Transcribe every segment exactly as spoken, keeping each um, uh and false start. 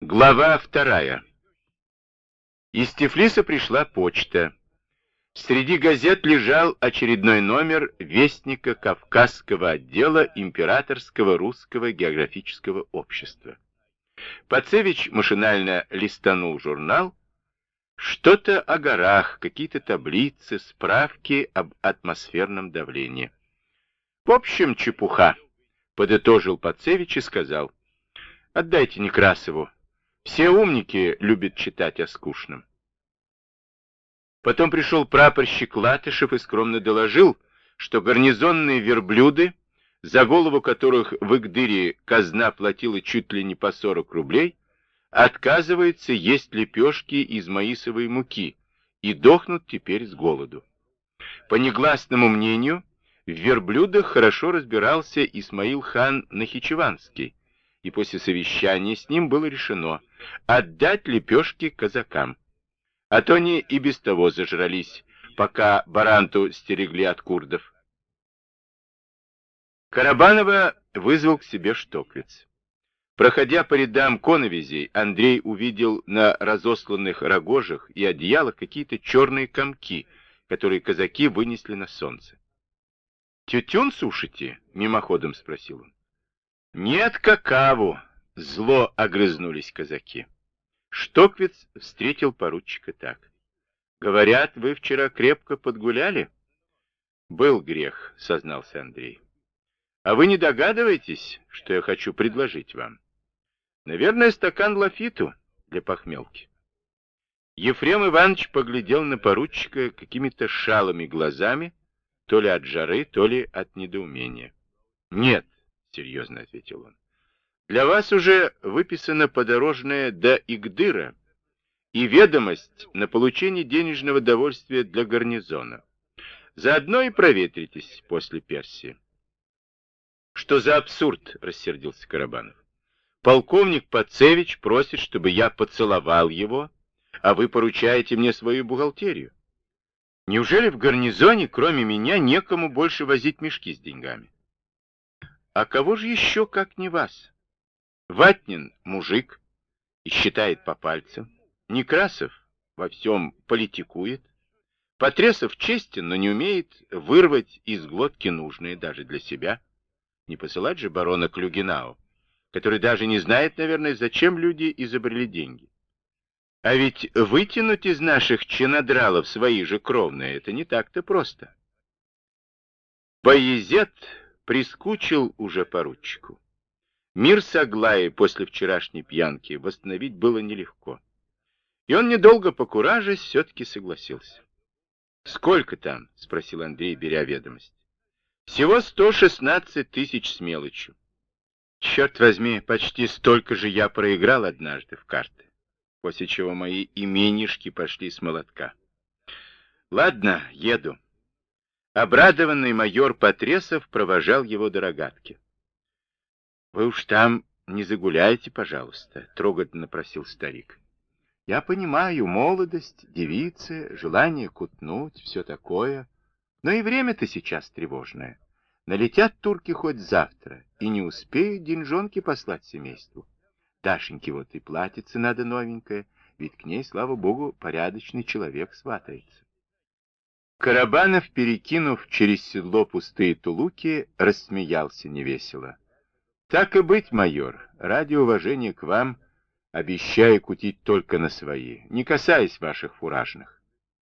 Глава вторая. Из Тифлиса пришла почта. Среди газет лежал очередной номер Вестника Кавказского отдела Императорского русского географического общества. Пацевич машинально листанул журнал. Что-то о горах, какие-то таблицы, справки об атмосферном давлении. В общем, чепуха, подытожил Пацевич и сказал: отдайте Некрасову. Все умники любят читать о скучном. Потом пришел прапорщик Латышев и скромно доложил, что гарнизонные верблюды, за голову которых в Игдыре казна платила чуть ли не по сорок рублей, отказываются есть лепешки из маисовой муки и дохнут теперь с голоду. По негласному мнению, в верблюдах хорошо разбирался Исмаил хан Нахичеванский, и после совещания с ним было решено отдать лепешки казакам. А то они и без того зажрались, пока баранту стерегли от курдов. Карабанова вызвал к себе Штоквиц. Проходя по рядам коновизей, Андрей увидел на разосланных рогожах и одеялах какие-то черные комки, которые казаки вынесли на солнце. «Тютюн сушите?» — мимоходом спросил он. «Нет, какаву!» — зло огрызнулись казаки. Штоквиц встретил поручика так: «Говорят, вы вчера крепко подгуляли?» «Был грех», — сознался Андрей. «А вы не догадываетесь, что я хочу предложить вам? Наверное, стакан лафиту для похмелки». Ефрем Иванович поглядел на поручика какими-то шалыми глазами, то ли от жары, то ли от недоумения. «Нет», — серьезно ответил он, — «для вас уже выписана подорожная до Игдыра и ведомость на получение денежного довольствия для гарнизона. Заодно и проветритесь после Персии». «Что за абсурд?» — рассердился Карабанов. «Полковник Пацевич просит, чтобы я поцеловал его, а вы поручаете мне свою бухгалтерию. Неужели в гарнизоне, кроме меня, некому больше возить мешки с деньгами? А кого же еще, как не вас? Ватнин — мужик и считает по пальцам. Некрасов во всем политикует. Потресов честен, но не умеет вырвать из глотки нужное даже для себя. Не посылать же барона Клюгенау, который даже не знает, наверное, зачем люди изобрели деньги. А ведь вытянуть из наших чинодралов свои же кровные — это не так-то просто». Баязет прискучил уже поручику. Мир с Аглаей после вчерашней пьянки восстановить было нелегко. И он, недолго покуражась, все-таки согласился. «Сколько там?» — спросил Андрей, беря ведомость. «Всего сто шестнадцать тысяч с мелочью». «Черт возьми, почти столько же я проиграл однажды в карты, после чего мои именишки пошли с молотка. Ладно, еду». Обрадованный майор Потресов провожал его до рогатки. «Вы уж там не загуляйте, пожалуйста», — трогательно просил старик. «Я понимаю, молодость, девицы, желание кутнуть, все такое. Но и время-то сейчас тревожное. Налетят турки хоть завтра, и не успеют деньжонки послать семейству. Дашеньке вот и платьице надо новенькое, ведь к ней, слава богу, порядочный человек сватается». Карабанов, перекинув через седло пустые тулуки, рассмеялся невесело. «Так и быть, майор, ради уважения к вам обещаю кутить только на свои, не касаясь ваших фуражных».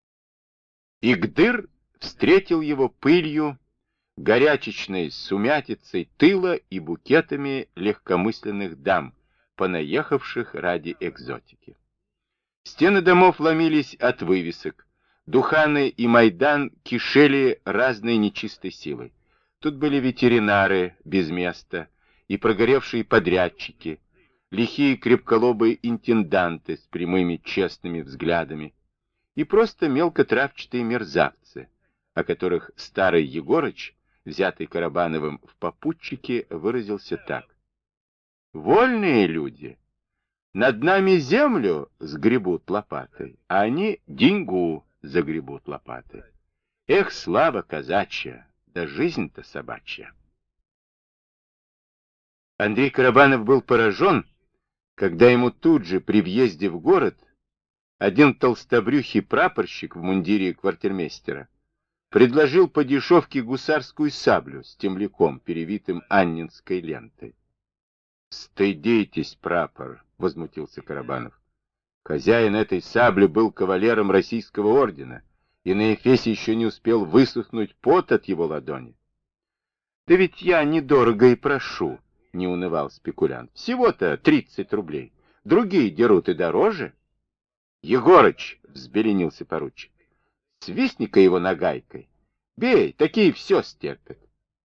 Игдыр встретил его пылью, горячечной сумятицей тыла и букетами легкомысленных дам, понаехавших ради экзотики. Стены домов ломились от вывесок, Духаны и Майдан кишели разной нечистой силой. Тут были ветеринары без места и прогоревшие подрядчики, лихие крепколобые интенданты с прямыми честными взглядами и просто мелкотравчатые мерзавцы, о которых старый Егорыч, взятый Карабановым в попутчике, выразился так: «Вольные люди над нами землю сгребут лопатой, а они деньгу загребут лопатой. Эх, слава казачья, да жизнь-то собачья». Андрей Карабанов был поражен когда ему тут же при въезде в город один толстобрюхий прапорщик в мундире квартирмейстера предложил по дешевке гусарскую саблю с темляком, перевитым аннинской лентой. «Стыдитесь, прапор!» — возмутился Карабанов. «Хозяин этой сабли был кавалером Российского ордена, и на эфесе еще не успел высохнуть пот от его ладони». «Да ведь я недорого и прошу», — не унывал спекулянт. «Всего-то тридцать рублей. Другие дерут и дороже». «Егорыч!» — взбеленился поручик. «Свистни-ка его нагайкой. Бей, такие все стерпят».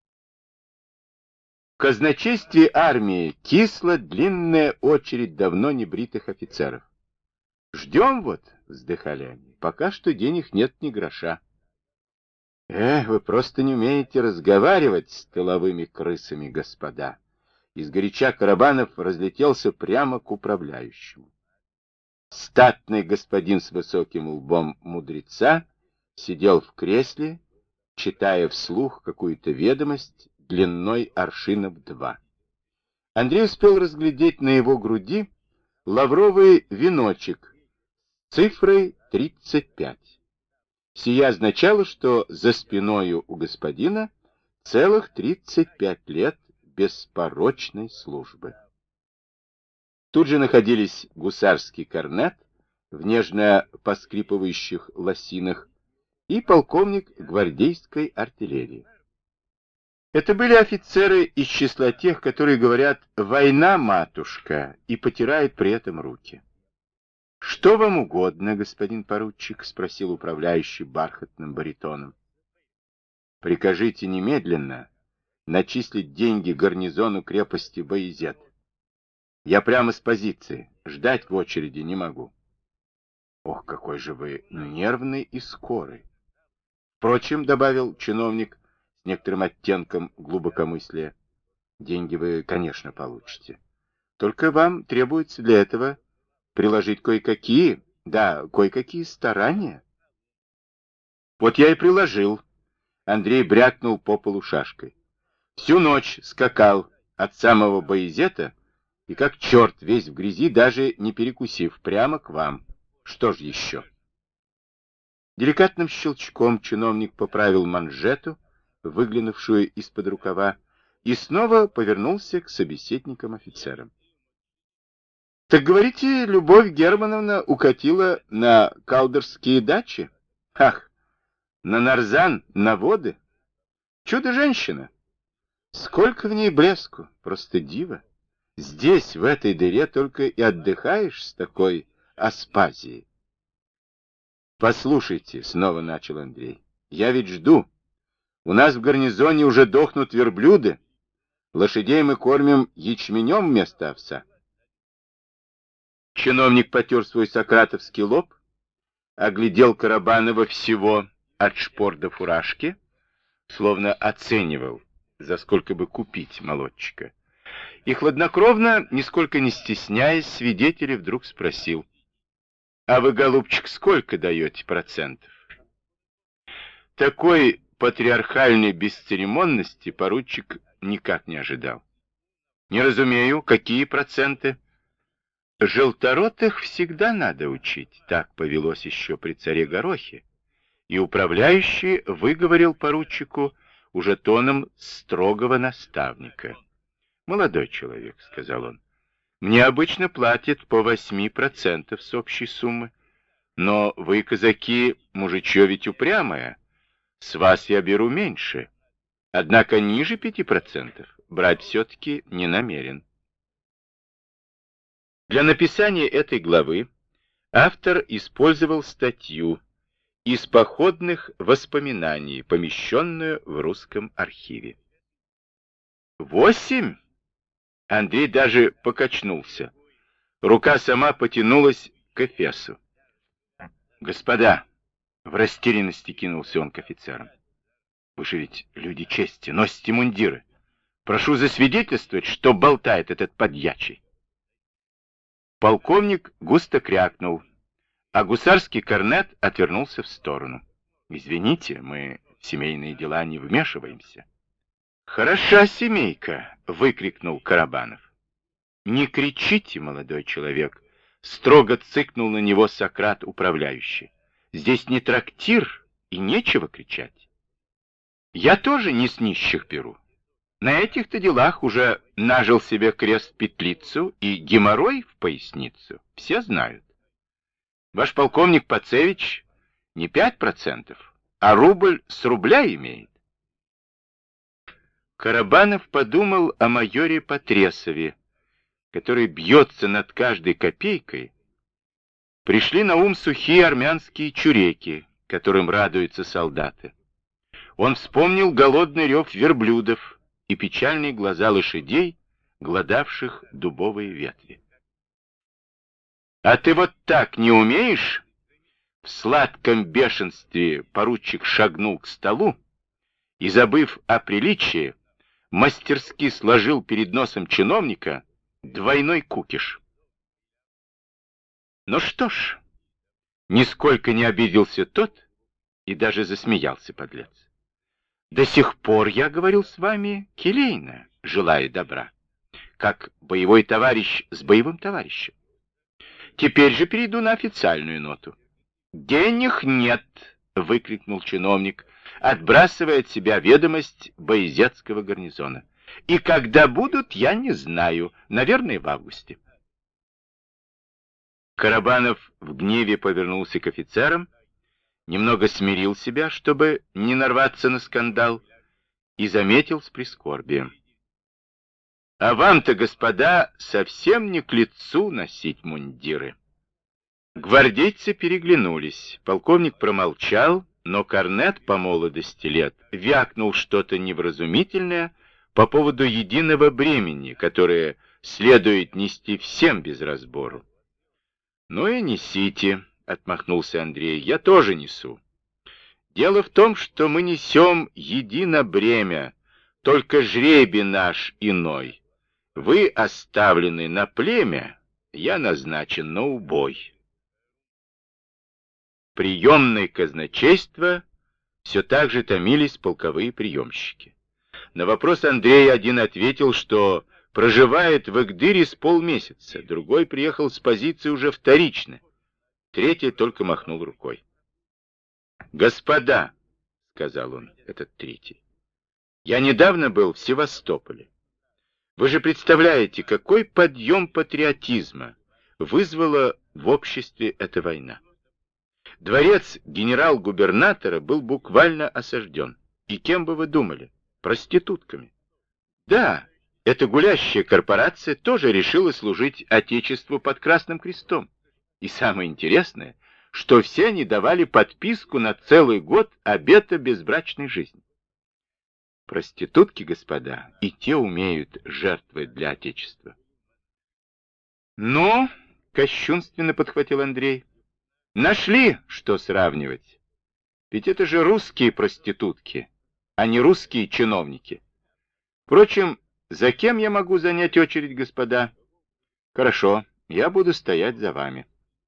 В казначействе армии кисла длинная очередь давно небритых офицеров. «Ждем вот», — вздыхали они, — «пока что денег нет ни гроша». «Эх, вы просто не умеете разговаривать с тыловыми крысами, господа!» Изгоряча Карабанов разлетелся прямо к управляющему. Статный господин с высоким лбом мудреца сидел в кресле, читая вслух какую-то ведомость длиной аршинов два. Андрей успел разглядеть на его груди лавровый веночек с цифрой тридцать пять. Сия означало, что за спиною у господина целых тридцать пять лет беспорочной службы. Тут же находились гусарский корнет в нежно поскрипывающих лосинах и полковник гвардейской артиллерии. Это были офицеры из числа тех, которые говорят «война, матушка» и потирают при этом руки. «Что вам угодно, господин поручик?» — спросил управляющий бархатным баритоном. «Прикажите немедленно начислить деньги гарнизону крепости Баязет. Я прямо с позиции, ждать в очереди не могу». «Ох, какой же вы нервный и скорый!» «Впрочем, — добавил чиновник с некоторым оттенком глубокомыслия, — деньги вы, конечно, получите. Только вам требуется для этого приложить кое-какие, да, кое-какие старания». «Вот я и приложил», — Андрей брякнул по полу шашкой. «Всю ночь скакал от самого Баязета и как черт весь в грязи, даже не перекусив, прямо к вам. Что ж еще?» Деликатным щелчком чиновник поправил манжету, выглянувшую из-под рукава, и снова повернулся к собеседникам-офицерам. «Так, говорите, Любовь Германовна укатила на калдерские дачи? Ах, на Нарзан, на воды? Чудо-женщина! Сколько в ней блеску, просто диво! Здесь, в этой дыре, только и отдыхаешь с такой Аспазией». «Послушайте», — снова начал Андрей, — «я ведь жду. У нас в гарнизоне уже дохнут верблюды. Лошадей мы кормим ячменем вместо овса». Чиновник потер свой сократовский лоб, оглядел Карабанова всего от шпор до фуражки, словно оценивал, за сколько бы купить молодчика. И хладнокровно, нисколько не стесняясь, свидетеля вдруг спросил: «А вы, голубчик, сколько даете процентов?» Такой патриархальной бесцеремонности поручик никак не ожидал. «Не разумею, какие проценты?» «Желторотых всегда надо учить», так повелось еще при царе Горохе. И управляющий выговорил поручику уже тоном строгого наставника. «Молодой человек», — сказал он, — «мне обычно платят по восьми процентов с общей суммы. Но вы, казаки, мужичье ведь упрямое. С вас я беру меньше. Однако ниже пяти процентов брать все-таки не намерен». Для написания этой главы автор использовал статью из походных воспоминаний, помещенную в русском архиве. «Восемь?» Андрей даже покачнулся. Рука сама потянулась к эфесу. «Господа!» — в растерянности кинулся он к офицерам. «Вы же ведь люди чести, носите мундиры. Прошу засвидетельствовать, что болтает этот подьячий». Полковник густо крякнул, а гусарский корнет отвернулся в сторону. «Извините, мы в семейные дела не вмешиваемся». «Хороша семейка!» — выкрикнул Карабанов. Не кричите, молодой человек, строго цыкнул на него Сократ управляющий. Здесь не трактир и нечего кричать. Я тоже не с нищих беру. На этих-то делах уже нажил себе крест-петлицу и геморрой в поясницу. Все знают. Ваш полковник Пацевич не пять процентов, а рубль с рубля имеет. Карабанов подумал о майоре Потресове, который бьется над каждой копейкой. Пришли на ум сухие армянские чуреки, которым радуются солдаты. Он вспомнил голодный рев верблюдов и печальные глаза лошадей, глодавших дубовые ветви. «А ты вот так не умеешь?» В сладком бешенстве поручик шагнул к столу и, забыв о приличии, мастерски сложил перед носом чиновника двойной кукиш. Ну что ж, нисколько не обиделся тот и даже засмеялся подлец. До сих пор я говорил с вами келейно, желая добра, как боевой товарищ с боевым товарищем. Теперь же перейду на официальную ноту. «Денег нет!» — выкрикнул чиновник, отбрасывая от себя ведомость Баязетского гарнизона. «И когда будут, я не знаю, наверное, в августе». Карабанов в гневе повернулся к офицерам, немного смирил себя, чтобы не нарваться на скандал, и заметил с прискорбием: «А вам-то, господа, совсем не к лицу носить мундиры». Гвардейцы переглянулись. Полковник промолчал, но корнет по молодости лет вякнул что-то невразумительное по поводу единого бремени, которое следует нести всем без разбору. «Ну и несите», — отмахнулся Андрей, — «я тоже несу. Дело в том, что мы несем едино бремя, только жребий наш иной. Вы оставлены на племя, я назначен на убой». Приемное казначейство все так же томились полковые приемщики. На вопрос Андрея один ответил, что проживает в Игдыре с полмесяца, другой приехал с позиции уже вторично, третий только махнул рукой. «Господа», — сказал он, этот третий, — «я недавно был в Севастополе. Вы же представляете, какой подъем патриотизма вызвала в обществе эта война. Дворец генерал-губернатора был буквально осажден. И кем бы вы думали? Проститутками. Да, эта гулящая корпорация тоже решила служить Отечеству под Красным Крестом. И самое интересное, что все они давали подписку на целый год обета безбрачной жизни. Проститутки, господа, и те умеют жертвовать для Отечества. «Ну, — кощунственно подхватил Андрей, — нашли, что сравнивать. Ведь это же русские проститутки, а не русские чиновники. Впрочем, за кем я могу занять очередь, господа? Хорошо, я буду стоять за вами».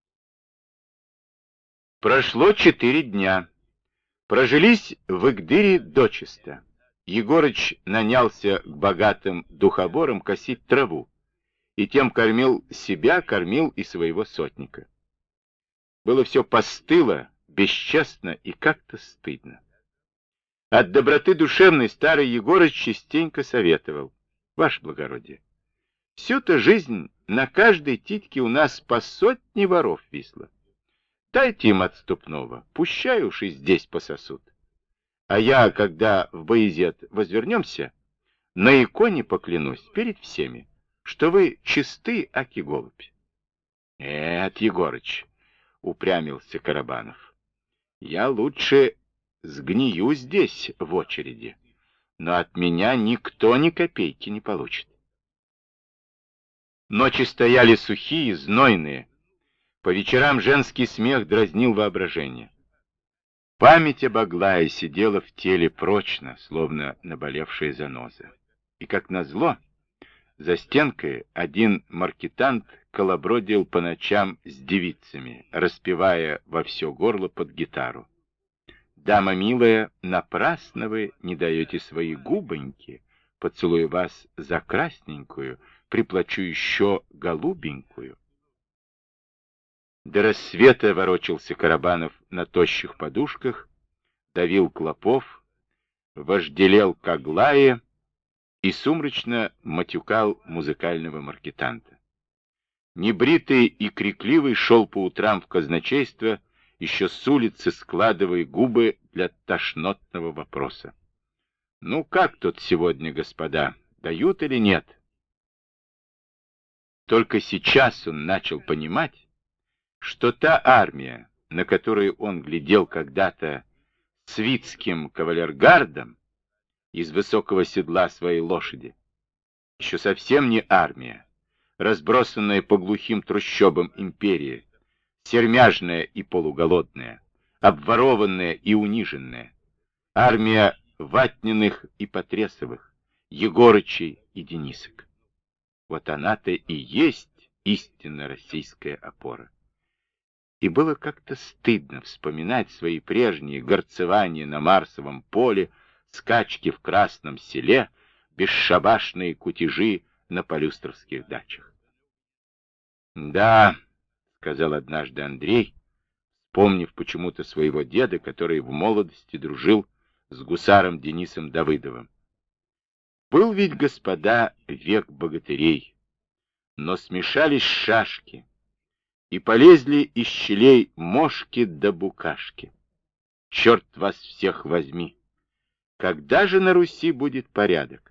Прошло четыре дня. Прожились в Игдыре дочисто. Егорыч нанялся к богатым духоборам косить траву, и тем кормил себя, кормил и своего сотника. Было все постыло, бесчестно и как-то стыдно. От доброты душевной старый Егорыч частенько советовал: «Ваше благородие, всю-то жизнь на каждой титьке у нас по сотне воров висло. Дайте им отступного, пущай уж и здесь пососут. А я, когда в Баязет возвернемся, на иконе поклянусь перед всеми, что вы чисты, аки голубь». «Нет, Егорыч, — упрямился Карабанов, — я лучше сгнию здесь в очереди, но от меня никто ни копейки не получит». Ночи стояли сухие, знойные. По вечерам женский смех дразнил воображение. Память об Аглае сидела в теле прочно, словно наболевшая заноза. И, как назло, за стенкой один маркетант колобродил по ночам с девицами, распевая во все горло под гитару: «Дама милая, напрасно вы не даете свои губоньки, поцелуя вас за красненькую, приплачу еще голубенькую. До рассвета ворочался Карабанов на тощих подушках, давил клопов, вожделел к Аглае и сумрачно матюкал музыкального маркетанта. Небритый и крикливый шел по утрам в казначейство, еще с улицы складывая губы для тошнотного вопроса. «Ну как тут сегодня, господа, дают или нет?» Только сейчас он начал понимать, что та армия, на которую он глядел когда-то свитским кавалергардом из высокого седла своей лошади, еще совсем не армия, разбросанная по глухим трущобам империи, сермяжная и полуголодная, обворованная и униженная, армия Ватниных и Потресовых, Егорычей и Денисок. Вот она-то и есть истинно российская опора. И было как-то стыдно вспоминать свои прежние горцевания на Марсовом поле, скачки в Красном Селе, бесшабашные кутежи на полюстровских дачах. «Да», — сказал однажды Андрей, вспомнив почему-то своего деда, который в молодости дружил с гусаром Денисом Давыдовым. «Был ведь, господа, век богатырей, но смешались шашки, и полезли из щелей мошки да букашки. Черт вас всех возьми! Когда же на Руси будет порядок?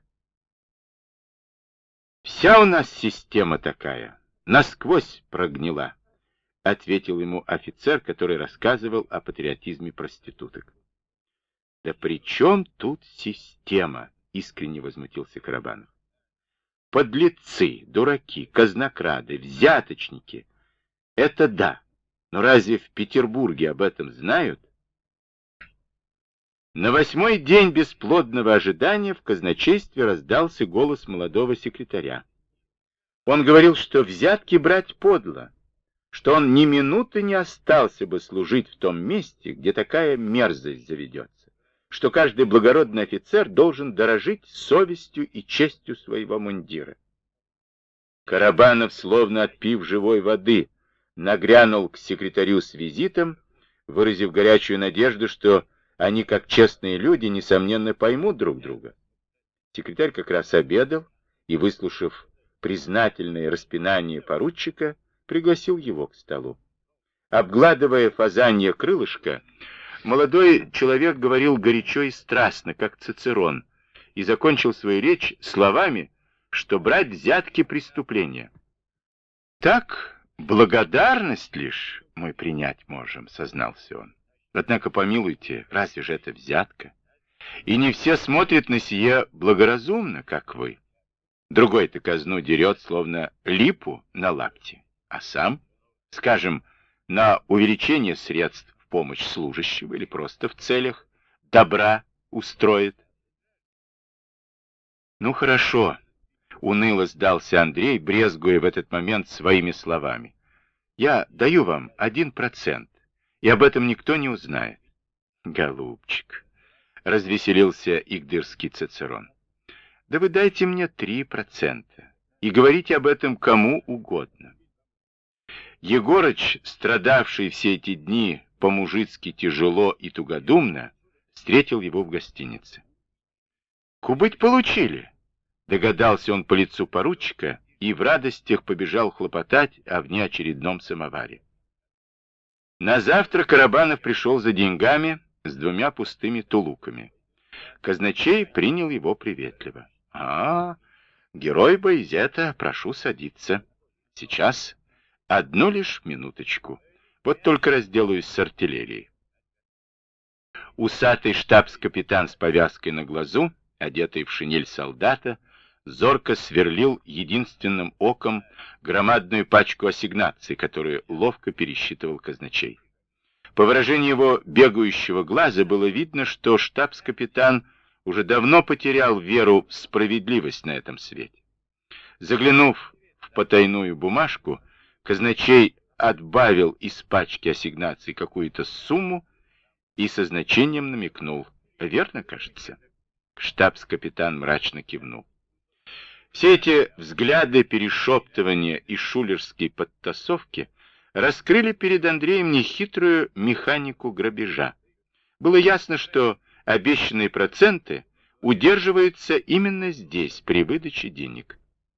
Вся у нас система такая, насквозь прогнила», — ответил ему офицер, который рассказывал о патриотизме проституток. «Да при чем тут система?» — искренне возмутился Карабанов. «Подлецы, дураки, казнокрады, взяточники — это да, но разве в Петербурге об этом знают?» На восьмой день бесплодного ожидания в казначействе раздался голос молодого секретаря. Он говорил, что взятки брать подло, что он ни минуты не остался бы служить в том месте, где такая мерзость заведется, что каждый благородный офицер должен дорожить совестью и честью своего мундира. Карабанов, словно отпив живой воды, нагрянул к секретарю с визитом, выразив горячую надежду, что они, как честные люди, несомненно поймут друг друга. Секретарь как раз обедал и, выслушав признательное распинание поручика, пригласил его к столу. Обгладывая фазанье крылышко, молодой человек говорил горячо и страстно, как Цицерон, и закончил свою речь словами, что брать взятки — преступление. «Так, благодарность лишь мы принять можем», — сознался он. «Однако, помилуйте, разве же это взятка? И не все смотрят на сие благоразумно, как вы. Другой-то казну дерет, словно липу на лапти, а сам, скажем, на увеличение средств в помощь служащего или просто в целях добра устроит». «Ну хорошо», — уныло сдался Андрей, брезгуя в этот момент своими словами. «Я даю вам один процент, и об этом никто не узнает». «Голубчик», — развеселился игдырский Цицерон, — «да вы дайте мне три процента и говорите об этом кому угодно». Егорыч, страдавший все эти дни по-мужицки тяжело и тугодумно, встретил его в гостинице. «Кубыть получили», — догадался он по лицу поручика и в радостях побежал хлопотать о внеочередном самоваре. На завтра Карабанов пришел за деньгами с двумя пустыми тулупами. Казначей принял его приветливо. «А, герой Боязета, прошу садиться. Сейчас одну лишь минуточку. Вот только разделаюсь с артиллерией». Усатый штабс-капитан с повязкой на глазу, одетый в шинель солдата, зорко сверлил единственным оком громадную пачку ассигнаций, которую ловко пересчитывал казначей. По выражению его бегающего глаза было видно, что штабс-капитан уже давно потерял веру в справедливость на этом свете. Заглянув в потайную бумажку, казначей отбавил из пачки ассигнаций какую-то сумму и со значением намекнул. «Верно, кажется?» Штабс-капитан мрачно кивнул. Все эти взгляды, перешептывания и шулерские подтасовки раскрыли перед Андреем нехитрую механику грабежа. Было ясно, что обещанные проценты удерживаются именно здесь, при выдаче денег.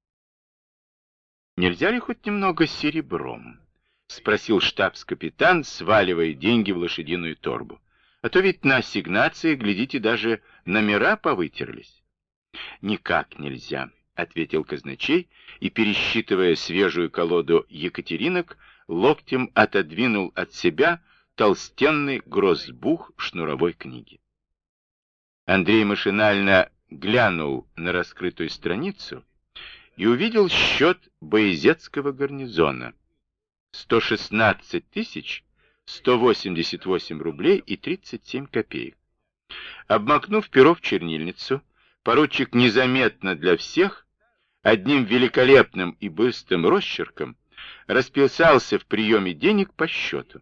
«Нельзя ли хоть немного серебром?» — спросил штабс-капитан, сваливая деньги в лошадиную торбу. «А то ведь на ассигнации, глядите, даже номера повытерлись». «Никак нельзя», — ответил казначей и, пересчитывая свежую колоду Екатеринок, локтем отодвинул от себя толстенный гроссбух шнуровой книги. Андрей машинально глянул на раскрытую страницу и увидел счет Баязетского гарнизона. сто шестнадцать тысяч сто восемьдесят восемь рублей и тридцать семь копеек. Обмакнув перо в чернильницу, поручик незаметно для всех, одним великолепным и быстрым росчерком, расписался в приеме денег по счету.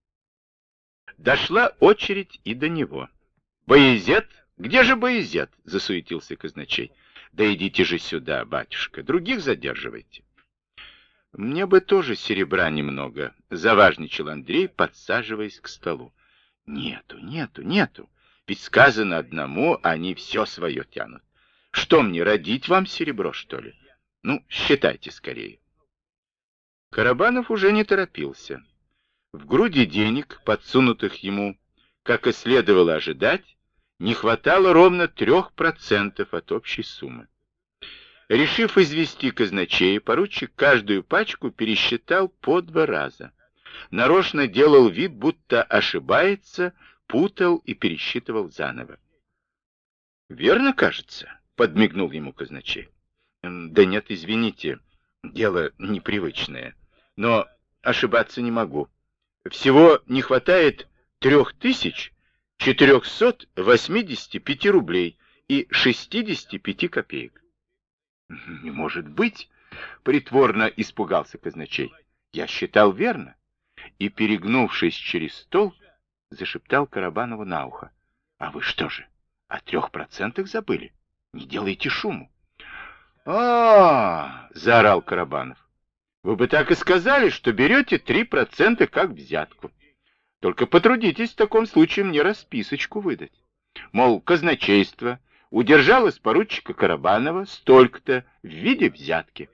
Дошла очередь и до него. «Баязет? Где же Баязет?» — засуетился казначей. «Да идите же сюда, батюшка, других задерживайте». «Мне бы тоже серебра немного», — заважничал Андрей, подсаживаясь к столу. «Нету, нету, нету. Ведь сказано одному, они все свое тянут. Что мне, родить вам серебро, что ли? Ну, считайте скорее». Карабанов уже не торопился. В груди денег, подсунутых ему, как и следовало ожидать, не хватало ровно трех процентов от общей суммы. Решив извести казначея, поручик каждую пачку пересчитал по два раза. Нарочно делал вид, будто ошибается, путал и пересчитывал заново. «Верно, кажется?» — подмигнул ему казначей. «Да нет, извините, дело непривычное, но ошибаться не могу. Всего не хватает трех тысяч четырехсот восьмидесяти пяти рублей и шестидесяти пяти копеек». «Не может быть!» — притворно испугался казначей. «Я считал верно». И, перегнувшись через стол, зашептал Карабанову на ухо. «А вы что же, о трех процентах забыли? Не делайте шуму». «А-а-а!» — заорал Карабанов. «Вы бы так и сказали, что берете три процента как взятку. Только потрудитесь в таком случае мне расписочку выдать. Мол, казначейство удержало с поручика Карабанова столько-то в виде взятки».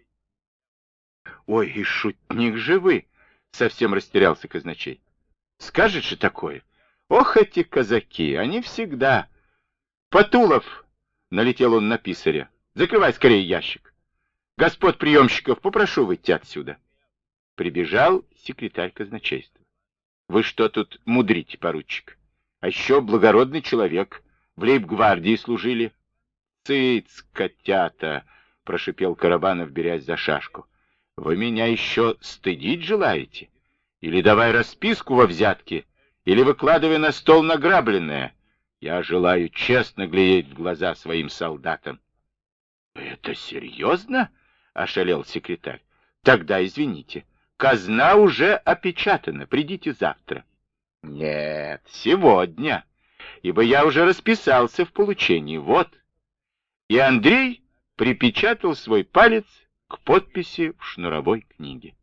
«Ой, и шутник же вы!» — совсем растерялся казначей. «Скажет же такое? Ох, эти казаки, они всегда...» «Потулов!» — налетел он на писаря. «Закрывай скорее ящик. Господ приемщиков попрошу выйти отсюда». Прибежал секретарь казначейства. «Вы что тут мудрите, поручик? А еще благородный человек. В лейб-гвардии служили». «Цыц, котята!» — прошипел Карабанов, берясь за шашку. «Вы меня еще стыдить желаете? Или давай расписку во взятке, или выкладывай на стол награбленное. Я желаю честно глядеть в глаза своим солдатам». «Это серьезно?» — ошалел секретарь. «Тогда извините, казна уже опечатана, придите завтра». «Нет, сегодня, ибо я уже расписался в получении, вот». И Андрей припечатал свой палец к подписи в шнуровой книге.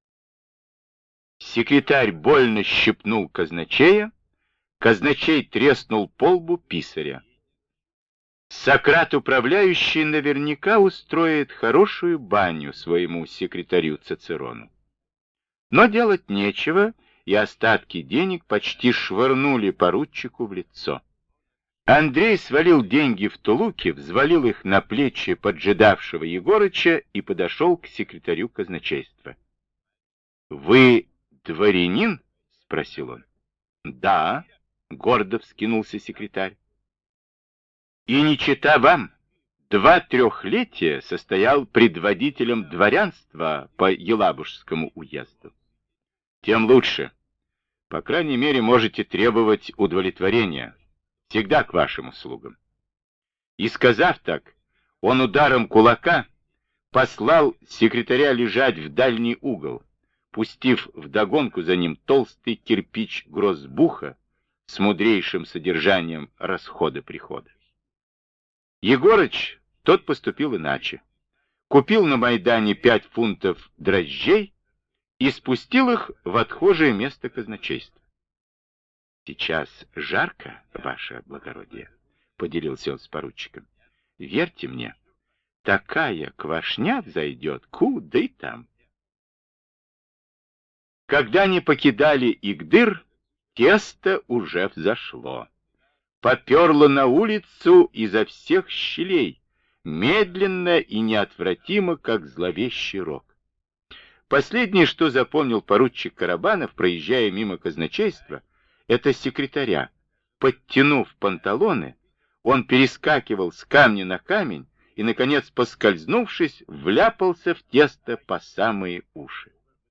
Секретарь больно щипнул казначея, казначей треснул по лбу писаря. Сократ управляющий наверняка устроит хорошую баню своему секретарю Цицерону. Но делать нечего, и остатки денег почти швырнули поручику в лицо. Андрей свалил деньги в тулуки, взвалил их на плечи поджидавшего Егорыча и подошел к секретарю казначейства. «Вы дворянин?» — спросил он. «Да», — гордо вскинулся секретарь. «И не чета вам, два трехлетия состоял предводителем дворянства по Елабужскому уезду. Тем лучше. По крайней мере, можете требовать удовлетворения. Всегда к вашим услугам». И, сказав так, он ударом кулака послал секретаря лежать в дальний угол, пустив вдогонку за ним толстый кирпич гроссбуха с мудрейшим содержанием расхода-прихода. Егорыч, тот поступил иначе. купил на Майдане пять фунтов дрожжей и спустил их в отхожее место казначейства. «Сейчас жарко, ваше благородие», — поделился он с поручиком. «Верьте мне, такая квашня взойдет, куда и там». Когда они покидали Игдыр, тесто уже взошло. Поперло на улицу изо всех щелей, медленно и неотвратимо, как зловещий рог. Последнее, что запомнил поручик Карабанов, проезжая мимо казначейства, это секретаря. Подтянув панталоны, он перескакивал с камня на камень и, наконец, поскользнувшись, вляпался в тесто по самые уши.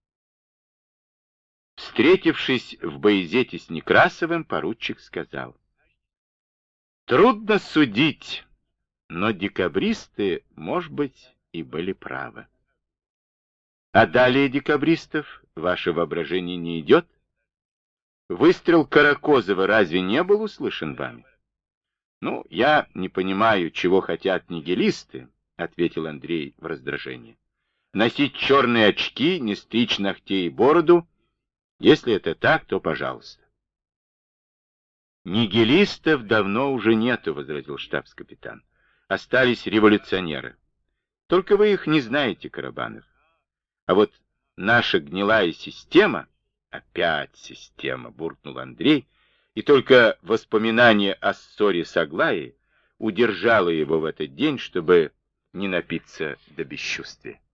Встретившись в Баязете с Некрасовым, поручик сказал: «Трудно судить, но декабристы, может быть, и были правы». «А далее декабристов ваше воображение не идет? Выстрел Каракозова разве не был услышан вами?» «Ну, я не понимаю, чего хотят нигилисты», — ответил Андрей в раздражении. «Носить черные очки, не стричь ногтей и бороду. Если это так, то пожалуйста». «Нигилистов давно уже нету», — возразил штабс-капитан. «Остались революционеры. Только вы их не знаете, Карабанов. А вот наша гнилая система...» «Опять система», — буркнул Андрей, и только воспоминание о ссоре с Аглаей удержало его в этот день, чтобы не напиться до бесчувствия.